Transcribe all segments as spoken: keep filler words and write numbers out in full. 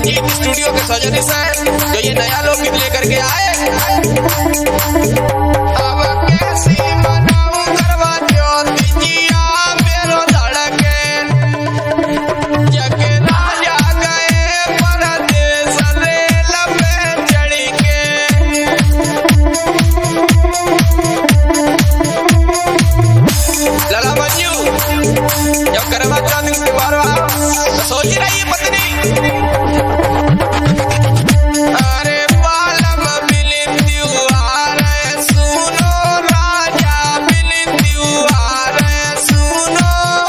Ranjit studio के सौजन्य से जो ये नया लोकगीत लेकर के आए। अब कैसी मनाऊं करवा चौथ जिया मेरो धड़के, जगे राजा गए परदेस रेल पे चढ़ के। लाला मंजू जब करवा चौथ के त्योहार तो सोच रही है पत्नी, अरे बालम मिलिन त्योहार सुनो, राजा मिलिन त्योहार सुनो।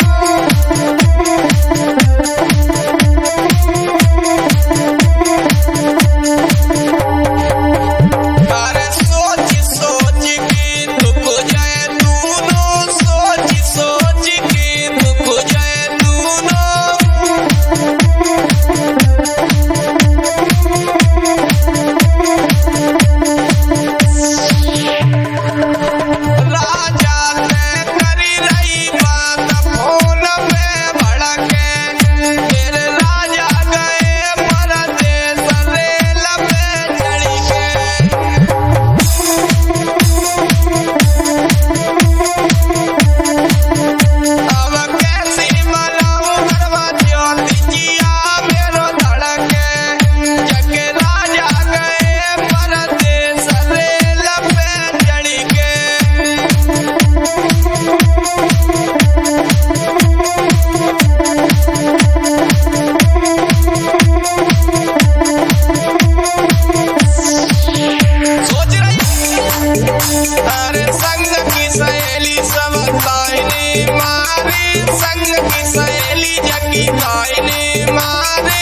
अरे सोच सोच के दुख जाए दूनो, सोच सोच के दुख जाए दूनो। राजा ने करी रही बात फोन पे भड़के, तेरे राजा गए परदेस रेल पे चढ़ के। अब कैसी मनाऊं करवा चौथ जिया मेरो धड़के, जगे राजा गए परदेस रेल पे चढ़ के। सोच रही अरे संग की सहेली सब ताईने मारे, संग की सहेली जगी ताईने मारे।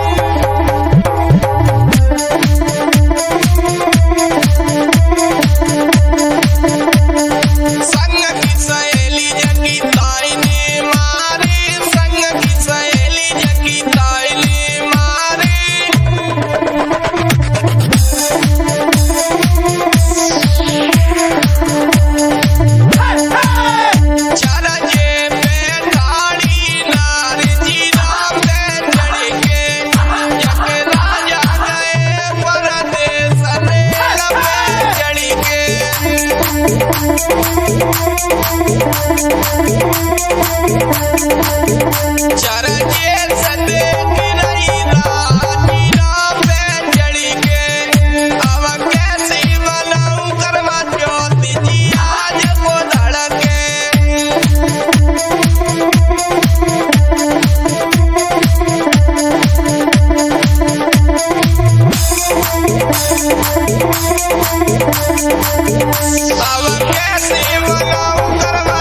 संग की सहेली जगी ताईने मारे, संग की सहेली जगी ताईने मारे। चरजे पे ठाड़ी नार जीरा पे चढ़ के, जगे राजा गए परदेस रेल पे चढ़ के। चरजे से देख रही राजीरा पे चढ़ के। अब कैसी मनाऊं करवा चौथ जिया जगो धड़के। अब कैसी मनाऊं करवा